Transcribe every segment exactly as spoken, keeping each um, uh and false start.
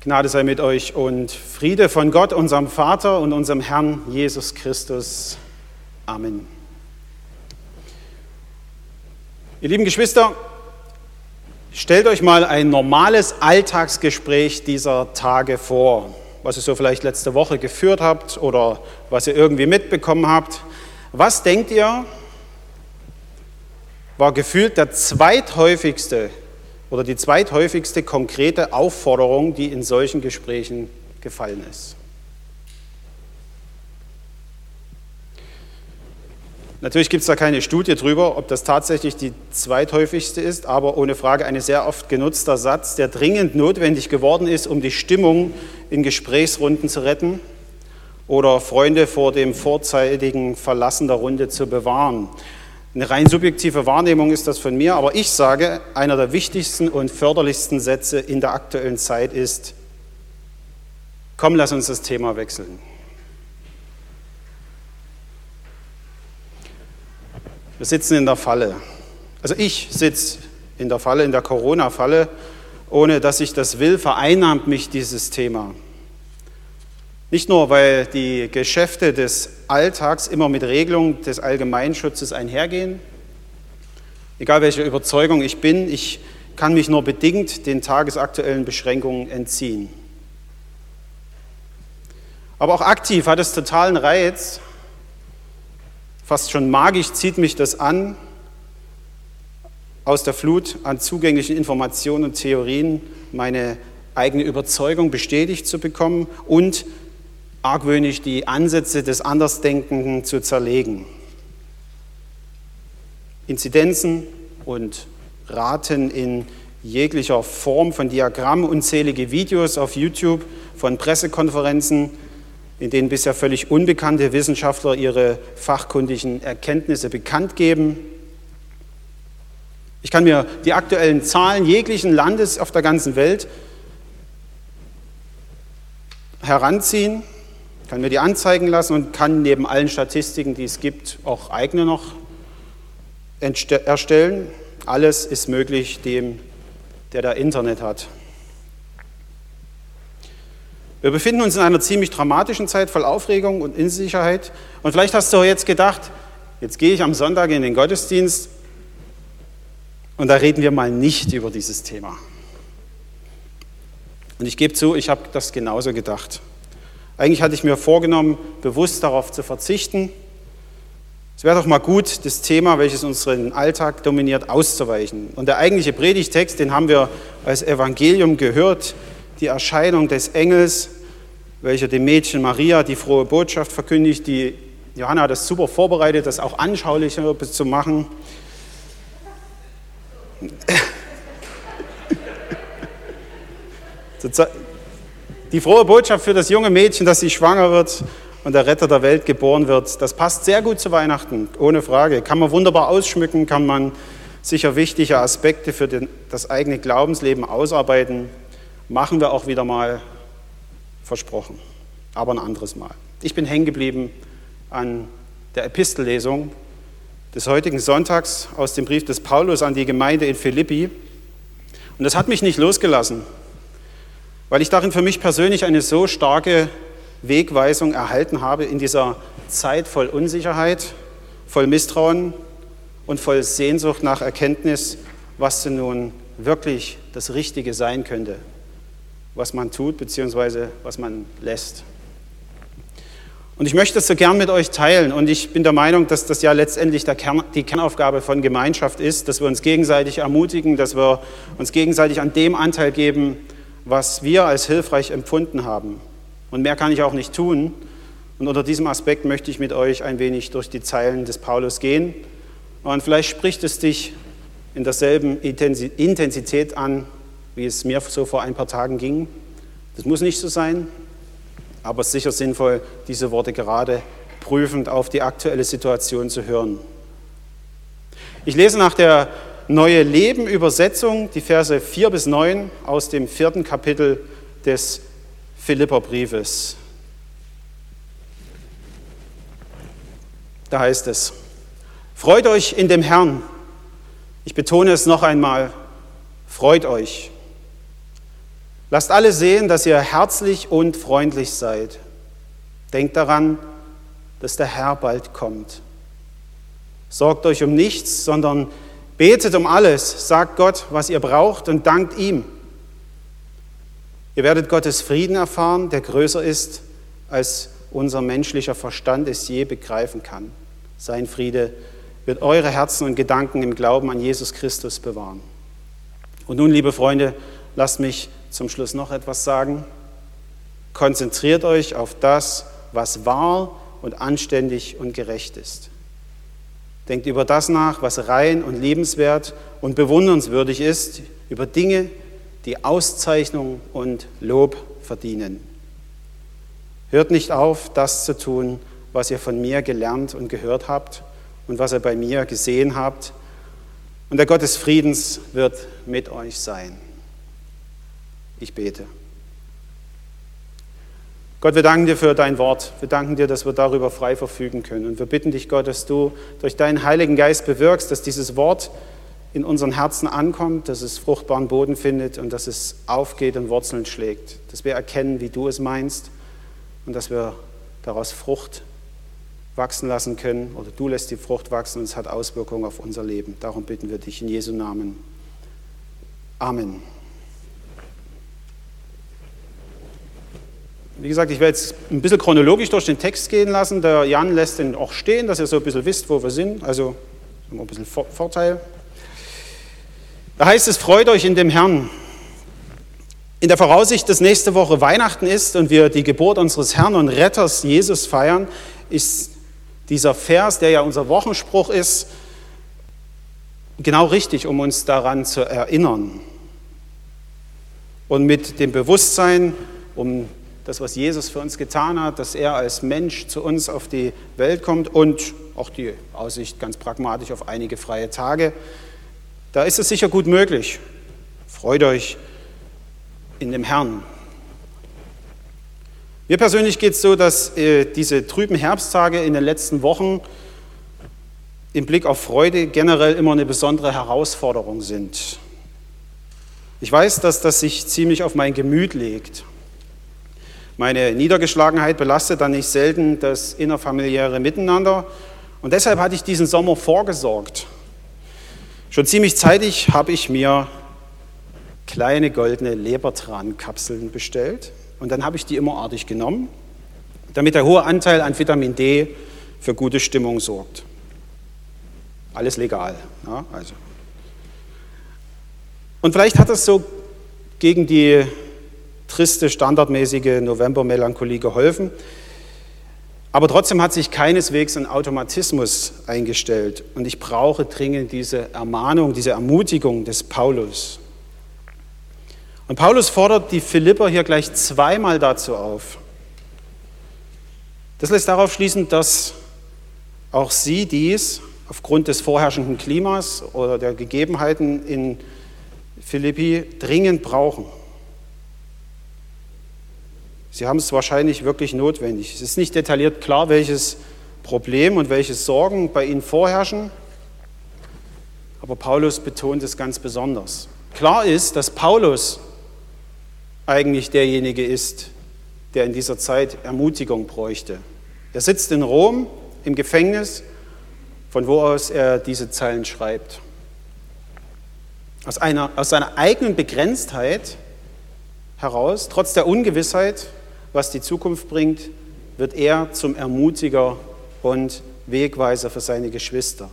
Gnade sei mit euch und Friede von Gott, unserem Vater und unserem Herrn Jesus Christus. Amen. Ihr lieben Geschwister, stellt euch mal ein normales Alltagsgespräch dieser Tage vor, was ihr so vielleicht letzte Woche geführt habt oder was ihr irgendwie mitbekommen habt. Was denkt ihr, war gefühlt der zweithäufigste oder die zweithäufigste konkrete Aufforderung, die in solchen Gesprächen gefallen ist? Natürlich gibt es da keine Studie drüber, ob das tatsächlich die zweithäufigste ist, aber ohne Frage ein sehr oft genutzter Satz, der dringend notwendig geworden ist, um die Stimmung in Gesprächsrunden zu retten oder Freunde vor dem vorzeitigen Verlassen der Runde zu bewahren. Eine rein subjektive Wahrnehmung ist das von mir, aber ich sage, einer der wichtigsten und förderlichsten Sätze in der aktuellen Zeit ist: Komm, lass uns das Thema wechseln. Wir sitzen in der Falle. Also ich sitze in der Falle, in der Corona-Falle. Ohne dass ich das will, vereinnahmt mich dieses Thema. Nicht nur, weil die Geschäfte des Alltags immer mit Regelungen des Allgemeinschutzes einhergehen. Egal welcher Überzeugung ich bin, ich kann mich nur bedingt den tagesaktuellen Beschränkungen entziehen. Aber auch aktiv hat es totalen Reiz. Fast schon magisch zieht mich das an, aus der Flut an zugänglichen Informationen und Theorien meine eigene Überzeugung bestätigt zu bekommen und argwöhnisch die Ansätze des Andersdenkenden zu zerlegen. Inzidenzen und Raten in jeglicher Form von Diagrammen, unzählige Videos auf YouTube, von Pressekonferenzen, in denen bisher völlig unbekannte Wissenschaftler ihre fachkundigen Erkenntnisse bekannt geben. Ich kann mir die aktuellen Zahlen jeglichen Landes auf der ganzen Welt heranziehen, kann mir die anzeigen lassen und kann neben allen Statistiken, die es gibt, auch eigene noch erstellen. Alles ist möglich dem, der da Internet hat. Wir befinden uns in einer ziemlich dramatischen Zeit voll Aufregung und Unsicherheit. Und vielleicht hast du jetzt gedacht, jetzt gehe ich am Sonntag in den Gottesdienst und da reden wir mal nicht über dieses Thema. Und ich gebe zu, ich habe das genauso gedacht. Eigentlich hatte ich mir vorgenommen, bewusst darauf zu verzichten. Es wäre doch mal gut, das Thema, welches unseren Alltag dominiert, auszuweichen. Und der eigentliche Predigtext, den haben wir als Evangelium gehört, die Erscheinung des Engels, welcher dem Mädchen Maria die frohe Botschaft verkündigt. Die Johanna hat das super vorbereitet, das auch anschaulicher zu machen. Die frohe Botschaft für das junge Mädchen, dass sie schwanger wird und der Retter der Welt geboren wird, das passt sehr gut zu Weihnachten, ohne Frage. Kann man wunderbar ausschmücken, kann man sicher wichtige Aspekte für den, das eigene Glaubensleben ausarbeiten. Machen wir auch wieder mal, versprochen, aber ein anderes Mal. Ich bin hängen geblieben an der Epistellesung des heutigen Sonntags aus dem Brief des Paulus an die Gemeinde in Philippi. Und das hat mich nicht losgelassen, weil ich darin für mich persönlich eine so starke Wegweisung erhalten habe in dieser Zeit voll Unsicherheit, voll Misstrauen und voll Sehnsucht nach Erkenntnis, was denn nun wirklich das Richtige sein könnte, was man tut bzw. was man lässt. Und ich möchte das so gern mit euch teilen und ich bin der Meinung, dass das ja letztendlich der Kern, die Kernaufgabe von Gemeinschaft ist, dass wir uns gegenseitig ermutigen, dass wir uns gegenseitig an dem Anteil geben, was wir als hilfreich empfunden haben. Und mehr kann ich auch nicht tun. Und unter diesem Aspekt möchte ich mit euch ein wenig durch die Zeilen des Paulus gehen. Und vielleicht spricht es dich in derselben Intensität an, wie es mir so vor ein paar Tagen ging. Das muss nicht so sein, aber es ist sicher sinnvoll, diese Worte gerade prüfend auf die aktuelle Situation zu hören. Ich lese nach der Neue Leben-Übersetzung die Verse vier bis neun aus dem vierten Kapitel des Philipperbriefes. Da heißt es: Freut euch in dem Herrn. Ich betone es noch einmal, freut euch. Lasst alle sehen, dass ihr herzlich und freundlich seid. Denkt daran, dass der Herr bald kommt. Sorgt euch um nichts, sondern betet um alles. Sagt Gott, was ihr braucht und dankt ihm. Ihr werdet Gottes Frieden erfahren, der größer ist, als unser menschlicher Verstand es je begreifen kann. Sein Friede wird eure Herzen und Gedanken im Glauben an Jesus Christus bewahren. Und nun, liebe Freunde, lasst mich zum Schluss noch etwas sagen. Konzentriert euch auf das, was wahr und anständig und gerecht ist. Denkt über das nach, was rein und liebenswert und bewundernswürdig ist, über Dinge, die Auszeichnung und Lob verdienen. Hört nicht auf, das zu tun, was ihr von mir gelernt und gehört habt und was ihr bei mir gesehen habt. Und der Gott des Friedens wird mit euch sein. Ich bete. Gott, wir danken dir für dein Wort. Wir danken dir, dass wir darüber frei verfügen können. Und wir bitten dich, Gott, dass du durch deinen Heiligen Geist bewirkst, dass dieses Wort in unseren Herzen ankommt, dass es fruchtbaren Boden findet und dass es aufgeht und Wurzeln schlägt. Dass wir erkennen, wie du es meinst und dass wir daraus Frucht wachsen lassen können. Oder du lässt die Frucht wachsen und es hat Auswirkungen auf unser Leben. Darum bitten wir dich in Jesu Namen. Amen. Wie gesagt, ich werde jetzt ein bisschen chronologisch durch den Text gehen lassen. Der Jan lässt den auch stehen, dass ihr so ein bisschen wisst, wo wir sind. Also ein bisschen Vorteil. Da heißt es, freut euch in dem Herrn. In der Voraussicht, dass nächste Woche Weihnachten ist und wir die Geburt unseres Herrn und Retters Jesus feiern, ist dieser Vers, der ja unser Wochenspruch ist, genau richtig, um uns daran zu erinnern. Und mit dem Bewusstsein, um das, was Jesus für uns getan hat, dass er als Mensch zu uns auf die Welt kommt und auch die Aussicht ganz pragmatisch auf einige freie Tage, da ist es sicher gut möglich. Freut euch in dem Herrn. Mir persönlich geht es so, dass äh, diese trüben Herbsttage in den letzten Wochen im Blick auf Freude generell immer eine besondere Herausforderung sind. Ich weiß, dass das sich ziemlich auf mein Gemüt legt. Meine Niedergeschlagenheit belastet dann nicht selten das innerfamiliäre Miteinander und deshalb hatte ich diesen Sommer vorgesorgt. Schon ziemlich zeitig habe ich mir kleine goldene Lebertrankapseln bestellt und dann habe ich die immer artig genommen, damit der hohe Anteil an Vitamin D für gute Stimmung sorgt. Alles legal. Ja, also. Und vielleicht hat es so gegen die triste, standardmäßige Novembermelancholie geholfen. Aber trotzdem hat sich keineswegs ein Automatismus eingestellt. Und ich brauche dringend diese Ermahnung, diese Ermutigung des Paulus. Und Paulus fordert die Philipper hier gleich zweimal dazu auf. Das lässt darauf schließen, dass auch sie dies aufgrund des vorherrschenden Klimas oder der Gegebenheiten in Philippi dringend brauchen. Sie haben es wahrscheinlich wirklich notwendig. Es ist nicht detailliert klar, welches Problem und welche Sorgen bei ihnen vorherrschen, aber Paulus betont es ganz besonders. Klar ist, dass Paulus eigentlich derjenige ist, der in dieser Zeit Ermutigung bräuchte. Er sitzt in Rom im Gefängnis, von wo aus er diese Zeilen schreibt. Aus, einer, aus seiner eigenen Begrenztheit heraus, trotz der Ungewissheit, was die Zukunft bringt, wird er zum Ermutiger und Wegweiser für seine Geschwister.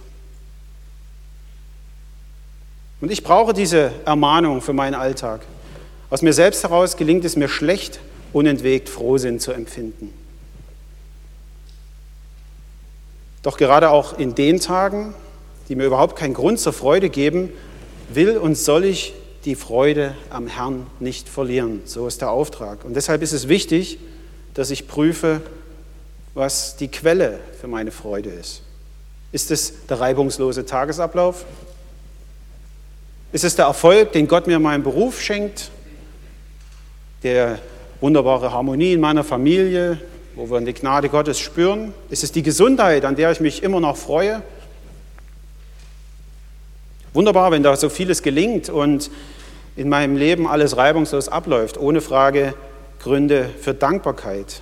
Und ich brauche diese Ermahnung für meinen Alltag. Aus mir selbst heraus gelingt es mir schlecht, unentwegt Frohsinn zu empfinden. Doch gerade auch in den Tagen, die mir überhaupt keinen Grund zur Freude geben, will und soll ich die Freude am Herrn nicht verlieren. So ist der Auftrag. Und deshalb ist es wichtig, dass ich prüfe, was die Quelle für meine Freude ist. Ist es der reibungslose Tagesablauf? Ist es der Erfolg, den Gott mir in meinem Beruf schenkt? Der wunderbare Harmonie in meiner Familie, wo wir die Gnade Gottes spüren? Ist es die Gesundheit, an der ich mich immer noch freue? Wunderbar, wenn da so vieles gelingt und in meinem Leben alles reibungslos abläuft, ohne Frage Gründe für Dankbarkeit.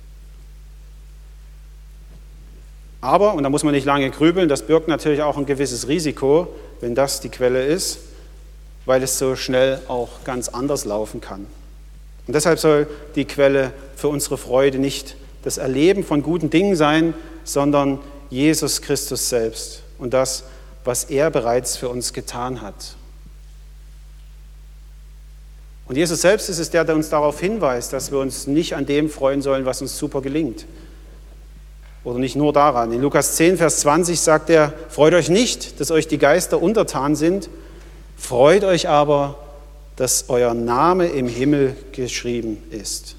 Aber, und da muss man nicht lange grübeln, das birgt natürlich auch ein gewisses Risiko, wenn das die Quelle ist, weil es so schnell auch ganz anders laufen kann. Und deshalb soll die Quelle für unsere Freude nicht das Erleben von guten Dingen sein, sondern Jesus Christus selbst und das, was er bereits für uns getan hat. Und Jesus selbst ist es der, der uns darauf hinweist, dass wir uns nicht an dem freuen sollen, was uns super gelingt. Oder nicht nur daran. In Lukas zehn, Vers zwanzig sagt er, freut euch nicht, dass euch die Geister untertan sind, freut euch aber, dass euer Name im Himmel geschrieben ist.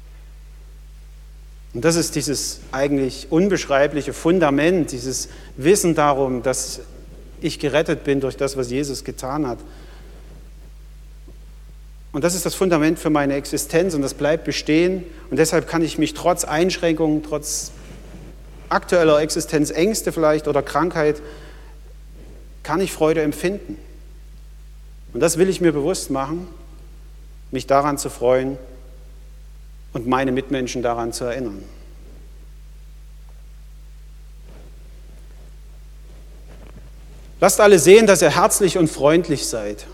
Und das ist dieses eigentlich unbeschreibliche Fundament, dieses Wissen darum, dass ich gerettet bin durch das, was Jesus getan hat. Und das ist das Fundament für meine Existenz und das bleibt bestehen. Und deshalb kann ich mich trotz Einschränkungen, trotz aktueller Existenzängste vielleicht oder Krankheit, kann ich Freude empfinden. Und das will ich mir bewusst machen, mich daran zu freuen und meine Mitmenschen daran zu erinnern. Lasst alle sehen, dass ihr herzlich und freundlich seid.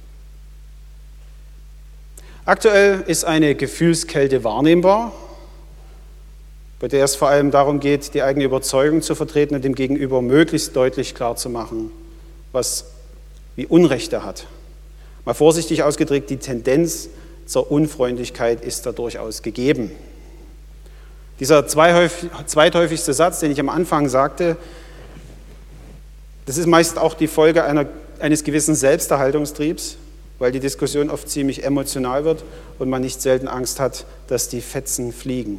Aktuell ist eine Gefühlskälte wahrnehmbar, bei der es vor allem darum geht, die eigene Überzeugung zu vertreten und dem Gegenüber möglichst deutlich klarzumachen, was wie Unrecht er hat. Mal vorsichtig ausgedrückt, die Tendenz zur Unfreundlichkeit ist da durchaus gegeben. Dieser zweithäufigste Satz, den ich am Anfang sagte, das ist meist auch die Folge einer, eines gewissen Selbsterhaltungstriebs, weil die Diskussion oft ziemlich emotional wird und man nicht selten Angst hat, dass die Fetzen fliegen.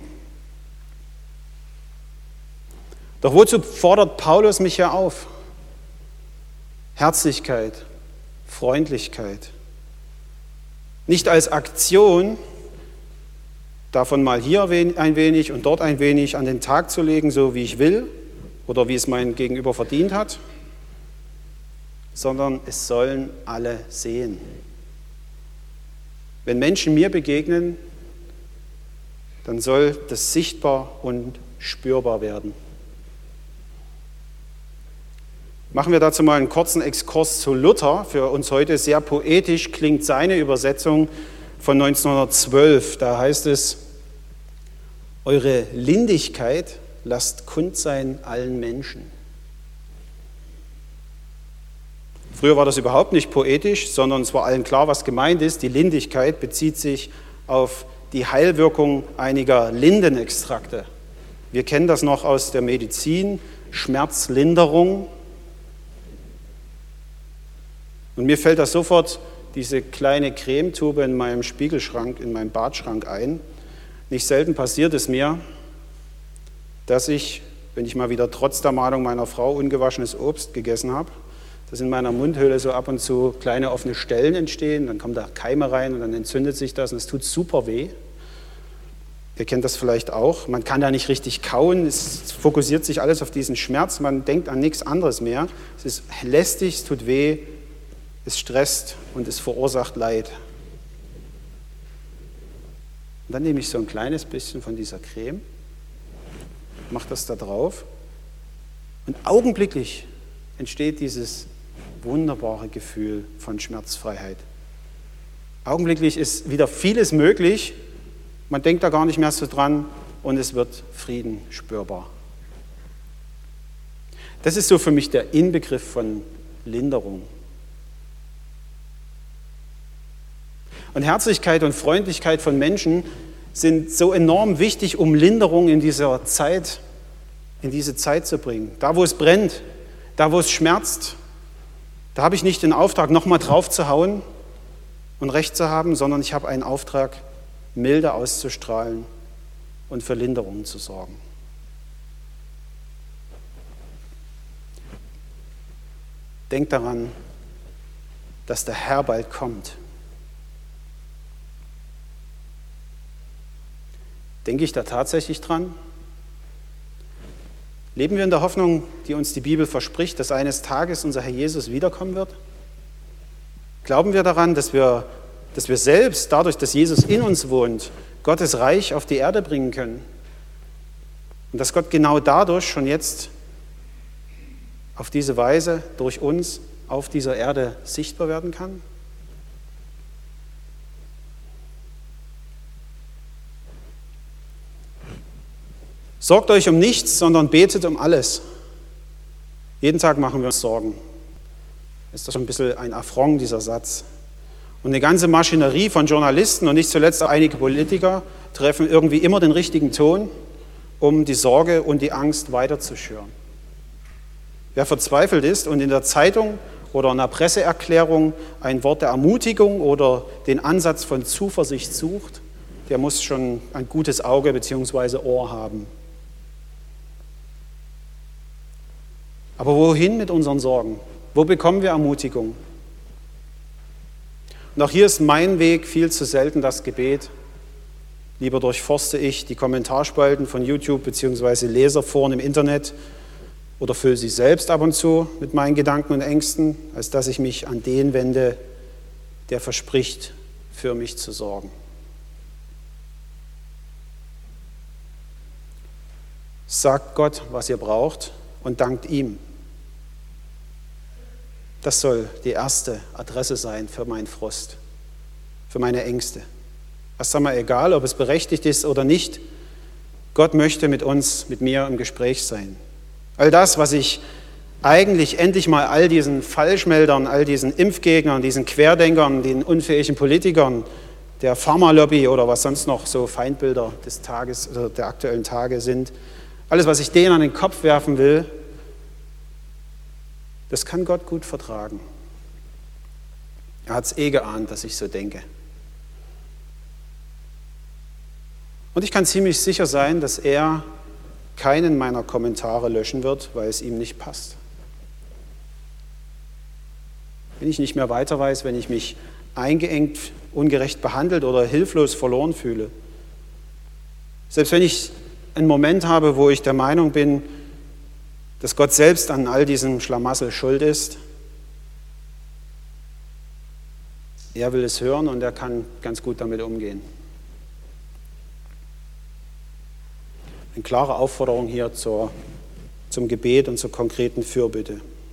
Doch wozu fordert Paulus mich hier auf? Herzlichkeit, Freundlichkeit. Nicht als Aktion, davon mal hier ein wenig und dort ein wenig an den Tag zu legen, so wie ich will oder wie es mein Gegenüber verdient hat, sondern es sollen alle sehen. Wenn Menschen mir begegnen, dann soll das sichtbar und spürbar werden. Machen wir dazu mal einen kurzen Exkurs zu Luther. Für uns heute sehr poetisch klingt seine Übersetzung von neunzehnhundertzwölf. Da heißt es, eure Lindigkeit lasst kund sein allen Menschen. Früher war das überhaupt nicht poetisch, sondern es war allen klar, was gemeint ist. Die Lindigkeit bezieht sich auf die Heilwirkung einiger Lindenextrakte. Wir kennen das noch aus der Medizin, Schmerzlinderung. Und mir fällt da sofort diese kleine Cremetube in meinem Spiegelschrank, in meinem Badschrank ein. Nicht selten passiert es mir, dass ich, wenn ich mal wieder trotz der Mahnung meiner Frau ungewaschenes Obst gegessen habe, dass in meiner Mundhöhle so ab und zu kleine offene Stellen entstehen, dann kommen da Keime rein und dann entzündet sich das und es tut super weh. Ihr kennt das vielleicht auch. Man kann da nicht richtig kauen, es fokussiert sich alles auf diesen Schmerz, man denkt an nichts anderes mehr. Es ist lästig, es tut weh, es stresst und es verursacht Leid. Und dann nehme ich so ein kleines bisschen von dieser Creme, mache das da drauf und augenblicklich entsteht dieses wunderbare Gefühl von Schmerzfreiheit. Augenblicklich ist wieder vieles möglich, man denkt da gar nicht mehr so dran und es wird Frieden spürbar. Das ist so für mich der Inbegriff von Linderung. Und Herzlichkeit und Freundlichkeit von Menschen sind so enorm wichtig, um Linderung in dieser Zeit, in diese Zeit zu bringen. Da, wo es brennt, da, wo es schmerzt, da habe ich nicht den Auftrag, nochmal drauf zu hauen und Recht zu haben, sondern ich habe einen Auftrag, Milde auszustrahlen und für Linderung zu sorgen. Denkt daran, dass der Herr bald kommt. Denke ich da tatsächlich dran? Leben wir in der Hoffnung, die uns die Bibel verspricht, dass eines Tages unser Herr Jesus wiederkommen wird? Glauben wir daran, dass wir, dass wir selbst, dadurch, dass Jesus in uns wohnt, Gottes Reich auf die Erde bringen können? Und dass Gott genau dadurch schon jetzt auf diese Weise durch uns auf dieser Erde sichtbar werden kann? Sorgt euch um nichts, sondern betet um alles. Jeden Tag machen wir uns Sorgen. Ist das schon ein bisschen ein Affront, dieser Satz. Und eine ganze Maschinerie von Journalisten und nicht zuletzt auch einige Politiker treffen irgendwie immer den richtigen Ton, um die Sorge und die Angst weiterzuschüren. Wer verzweifelt ist und in der Zeitung oder in einer Presseerklärung ein Wort der Ermutigung oder den Ansatz von Zuversicht sucht, der muss schon ein gutes Auge bzw. Ohr haben. Aber wohin mit unseren Sorgen? Wo bekommen wir Ermutigung? Und auch hier ist mein Weg viel zu selten das Gebet. Lieber durchforste ich die Kommentarspalten von YouTube bzw. Leserforen im Internet oder fülle sie selbst ab und zu mit meinen Gedanken und Ängsten, als dass ich mich an den wende, der verspricht, für mich zu sorgen. Sagt Gott, was ihr braucht, und dankt ihm. Das soll die erste Adresse sein für meinen Frust, für meine Ängste. Es ist einmal egal, ob es berechtigt ist oder nicht. Gott möchte mit uns, mit mir im Gespräch sein. All das, was ich eigentlich endlich mal all diesen Falschmeldern, all diesen Impfgegnern, diesen Querdenkern, den unfähigen Politikern, der Pharmalobby oder was sonst noch so Feindbilder des Tages oder der aktuellen Tage sind, alles, was ich denen an den Kopf werfen will, das kann Gott gut vertragen. Er hat es eh geahnt, dass ich so denke. Und ich kann ziemlich sicher sein, dass er keinen meiner Kommentare löschen wird, weil es ihm nicht passt. Wenn ich nicht mehr weiter weiß, wenn ich mich eingeengt, ungerecht behandelt oder hilflos verloren fühle. Selbst wenn ich einen Moment habe, wo ich der Meinung bin, dass Gott selbst an all diesem Schlamassel schuld ist. Er will es hören und er kann ganz gut damit umgehen. Eine klare Aufforderung hier zur, zum Gebet und zur konkreten Fürbitte.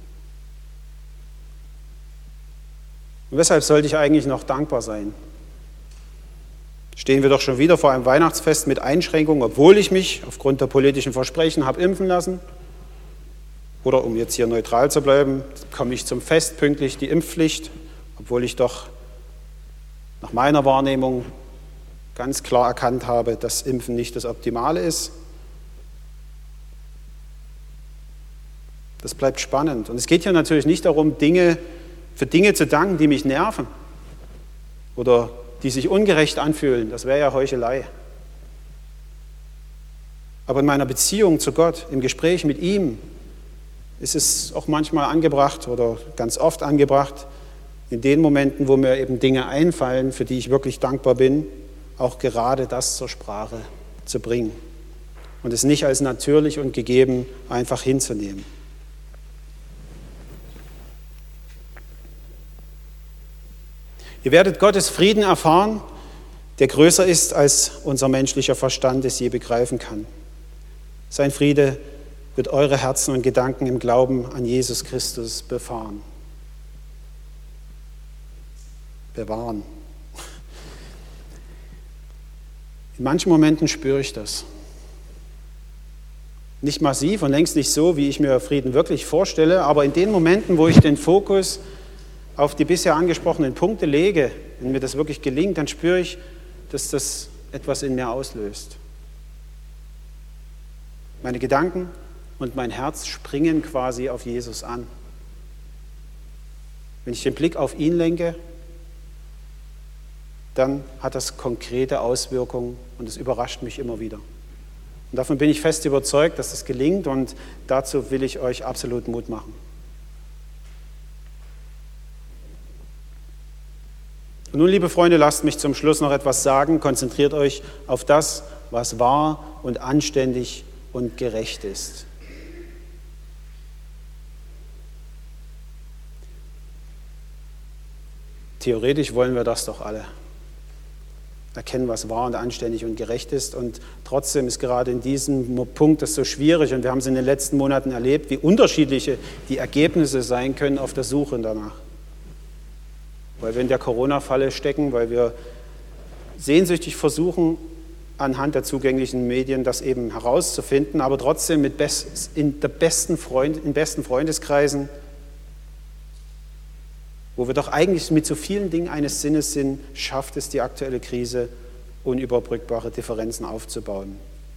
Und weshalb sollte ich eigentlich noch dankbar sein? Stehen wir doch schon wieder vor einem Weihnachtsfest mit Einschränkungen, obwohl ich mich aufgrund der politischen Versprechen habe impfen lassen. Oder um jetzt hier neutral zu bleiben, komme ich zum Fest pünktlich die Impfpflicht, obwohl ich doch nach meiner Wahrnehmung ganz klar erkannt habe, dass Impfen nicht das Optimale ist. Das bleibt spannend. Und es geht hier natürlich nicht darum, Dinge, für Dinge zu danken, die mich nerven oder die sich ungerecht anfühlen. Das wäre ja Heuchelei. Aber in meiner Beziehung zu Gott, im Gespräch mit ihm, ist es auch manchmal angebracht oder ganz oft angebracht, in den Momenten, wo mir eben Dinge einfallen, für die ich wirklich dankbar bin, auch gerade das zur Sprache zu bringen und es nicht als natürlich und gegeben einfach hinzunehmen. Ihr werdet Gottes Frieden erfahren, der größer ist, als unser menschlicher Verstand es je begreifen kann. Sein Friede wird eure Herzen und Gedanken im Glauben an Jesus Christus befahren. Bewahren. In manchen Momenten spüre ich das. Nicht massiv und längst nicht so, wie ich mir Frieden wirklich vorstelle, aber in den Momenten, wo ich den Fokus auf die bisher angesprochenen Punkte lege, wenn mir das wirklich gelingt, dann spüre ich, dass das etwas in mir auslöst. Meine Gedanken und mein Herz springen quasi auf Jesus an. Wenn ich den Blick auf ihn lenke, dann hat das konkrete Auswirkungen und es überrascht mich immer wieder. Und davon bin ich fest überzeugt, dass das gelingt und dazu will ich euch absolut Mut machen. Und nun, liebe Freunde, lasst mich zum Schluss noch etwas sagen. Konzentriert euch auf das, was wahr und anständig und gerecht ist. Theoretisch wollen wir das doch alle. Erkennen, was wahr und anständig und gerecht ist. Und trotzdem ist gerade in diesem Punkt das so schwierig. Und wir haben es in den letzten Monaten erlebt, wie unterschiedliche die Ergebnisse sein können auf der Suche danach. Weil wir in der Corona-Falle stecken, weil wir sehnsüchtig versuchen, anhand der zugänglichen Medien das eben herauszufinden, aber trotzdem mit best, in, der besten Freund, in besten Freundeskreisen, wo wir doch eigentlich mit so vielen Dingen eines Sinnes sind, schafft es die aktuelle Krise, unüberbrückbare Differenzen aufzubauen.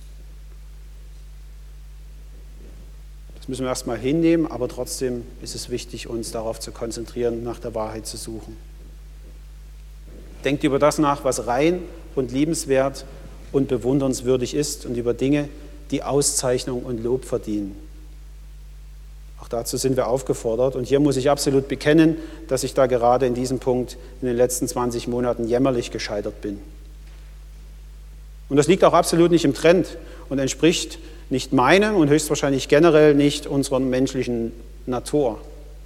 Das müssen wir erstmal hinnehmen, aber trotzdem ist es wichtig, uns darauf zu konzentrieren, nach der Wahrheit zu suchen. Denkt über das nach, was rein und liebenswert und bewundernswürdig ist und über Dinge, die Auszeichnung und Lob verdienen. Auch dazu sind wir aufgefordert. Und hier muss ich absolut bekennen, dass ich da gerade in diesem Punkt in den letzten zwanzig Monaten jämmerlich gescheitert bin. Und das liegt auch absolut nicht im Trend und entspricht nicht meinem und höchstwahrscheinlich generell nicht unserer menschlichen Natur.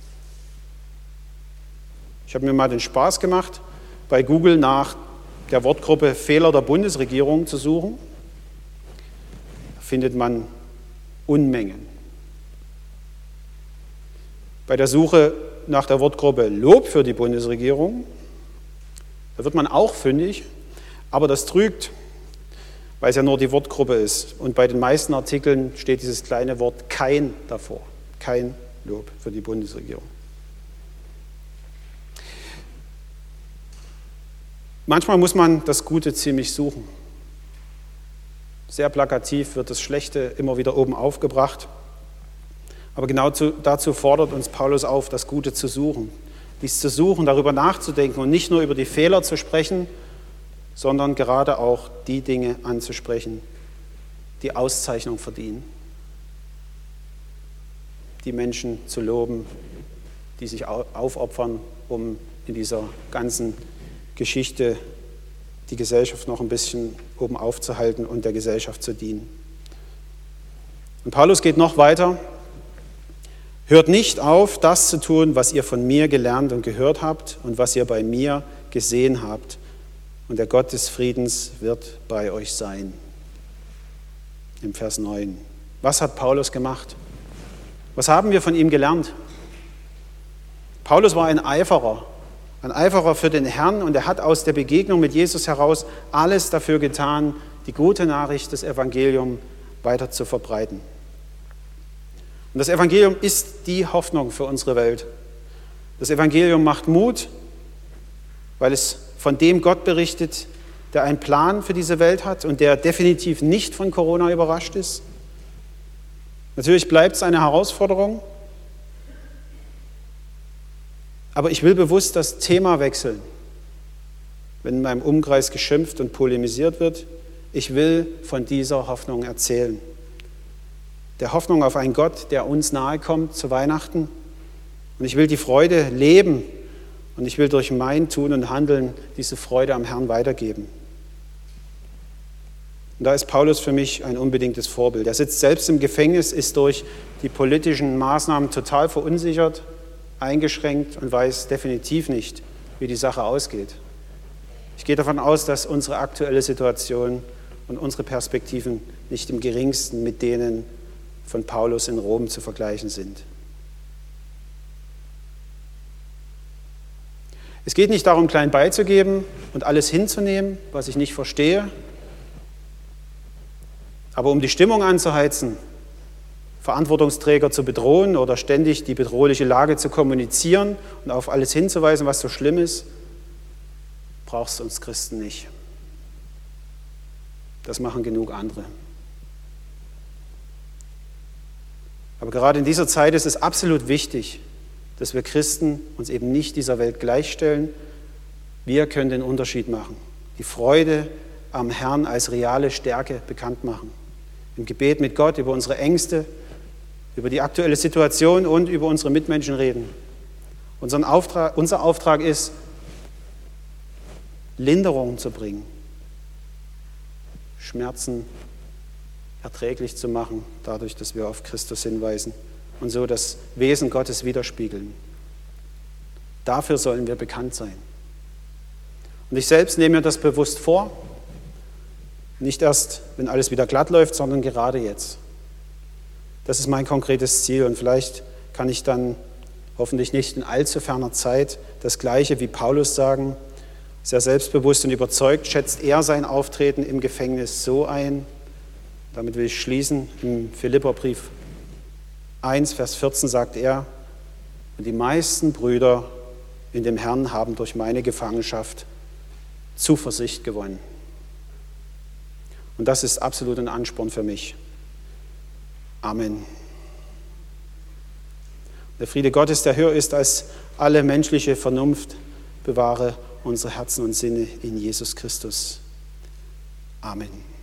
Ich habe mir mal den Spaß gemacht, bei Google nach der Wortgruppe Fehler der Bundesregierung zu suchen. Da findet man Unmengen. Bei der Suche nach der Wortgruppe Lob für die Bundesregierung, da wird man auch fündig, aber das trügt, weil es ja nur die Wortgruppe ist. Und bei den meisten Artikeln steht dieses kleine Wort kein davor. Kein Lob für die Bundesregierung. Manchmal muss man das Gute ziemlich suchen. Sehr plakativ wird das Schlechte immer wieder oben aufgebracht. Aber genau zu, dazu fordert uns Paulus auf, das Gute zu suchen. Dies zu suchen, darüber nachzudenken und nicht nur über die Fehler zu sprechen, sondern gerade auch die Dinge anzusprechen, die Auszeichnung verdienen. Die Menschen zu loben, die sich aufopfern, um in dieser ganzen Geschichte die Gesellschaft noch ein bisschen oben aufzuhalten und der Gesellschaft zu dienen. Und Paulus geht noch weiter. Hört nicht auf, das zu tun, was ihr von mir gelernt und gehört habt und was ihr bei mir gesehen habt. Und der Gott des Friedens wird bei euch sein. Im Vers neun. Was hat Paulus gemacht? Was haben wir von ihm gelernt? Paulus war ein Eiferer, ein Eiferer für den Herrn und er hat aus der Begegnung mit Jesus heraus alles dafür getan, die gute Nachricht des Evangeliums weiter zu verbreiten. Und das Evangelium ist die Hoffnung für unsere Welt. Das Evangelium macht Mut, weil es von dem Gott berichtet, der einen Plan für diese Welt hat und der definitiv nicht von Corona überrascht ist. Natürlich bleibt es eine Herausforderung, aber ich will bewusst das Thema wechseln, wenn in meinem Umkreis geschimpft und polemisiert wird. Ich will von dieser Hoffnung erzählen. Der Hoffnung auf einen Gott, der uns nahe kommt zu Weihnachten. Und ich will die Freude leben und ich will durch mein Tun und Handeln diese Freude am Herrn weitergeben. Und da ist Paulus für mich ein unbedingtes Vorbild. Er sitzt selbst im Gefängnis, ist durch die politischen Maßnahmen total verunsichert, eingeschränkt und weiß definitiv nicht, wie die Sache ausgeht. Ich gehe davon aus, dass unsere aktuelle Situation und unsere Perspektiven nicht im geringsten mit denen von Paulus in Rom zu vergleichen sind. Es geht nicht darum, klein beizugeben und alles hinzunehmen, was ich nicht verstehe, aber um die Stimmung anzuheizen, Verantwortungsträger zu bedrohen oder ständig die bedrohliche Lage zu kommunizieren und auf alles hinzuweisen, was so schlimm ist, brauchst du uns Christen nicht. Das machen genug andere. Aber gerade in dieser Zeit ist es absolut wichtig, dass wir Christen uns eben nicht dieser Welt gleichstellen. Wir können den Unterschied machen, die Freude am Herrn als reale Stärke bekannt machen. Im Gebet mit Gott über unsere Ängste, über die aktuelle Situation und über unsere Mitmenschen reden. Unseren Auftrag, unser Auftrag ist, Linderung zu bringen, Schmerzen erträglich zu machen, dadurch, dass wir auf Christus hinweisen und so das Wesen Gottes widerspiegeln. Dafür sollen wir bekannt sein. Und ich selbst nehme mir das bewusst vor, nicht erst, wenn alles wieder glatt läuft, sondern gerade jetzt. Das ist mein konkretes Ziel und vielleicht kann ich dann hoffentlich nicht in allzu ferner Zeit das Gleiche wie Paulus sagen. Sehr selbstbewusst und überzeugt schätzt er sein Auftreten im Gefängnis so ein. Damit will ich schließen. Im Philipperbrief eins, Vers vierzehn sagt er, und die meisten Brüder in dem Herrn haben durch meine Gefangenschaft Zuversicht gewonnen. Und das ist absolut ein Ansporn für mich. Amen. Der Friede Gottes, der höher ist als alle menschliche Vernunft, bewahre unsere Herzen und Sinne in Jesus Christus. Amen.